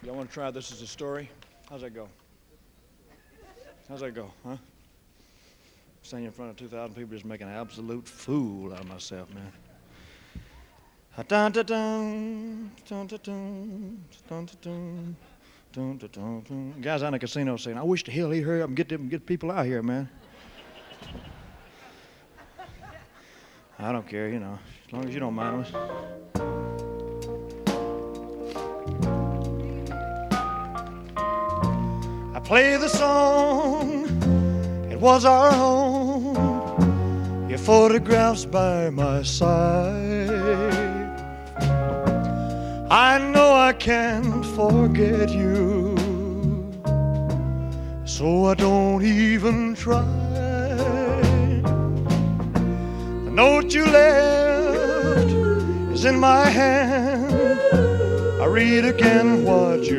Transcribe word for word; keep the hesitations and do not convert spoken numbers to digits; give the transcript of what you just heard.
Y'all want to try this as a story? How's that go? How's that go, huh? Standing in front of two thousand people just making an absolute fool out of myself, man. Dun, dun, dun, dun, dun, dun, dun, dun, dun, dun, dun, dun. Guys out in the casino saying, I wish the hell he'd hurry up and get them get people out here, man. I don't care, you know, as long as you don't mind us. I play the song, it was our home, your photographs by my side. I know I can't forget you, so I don't even try. The note you left is in my hand. I read again what you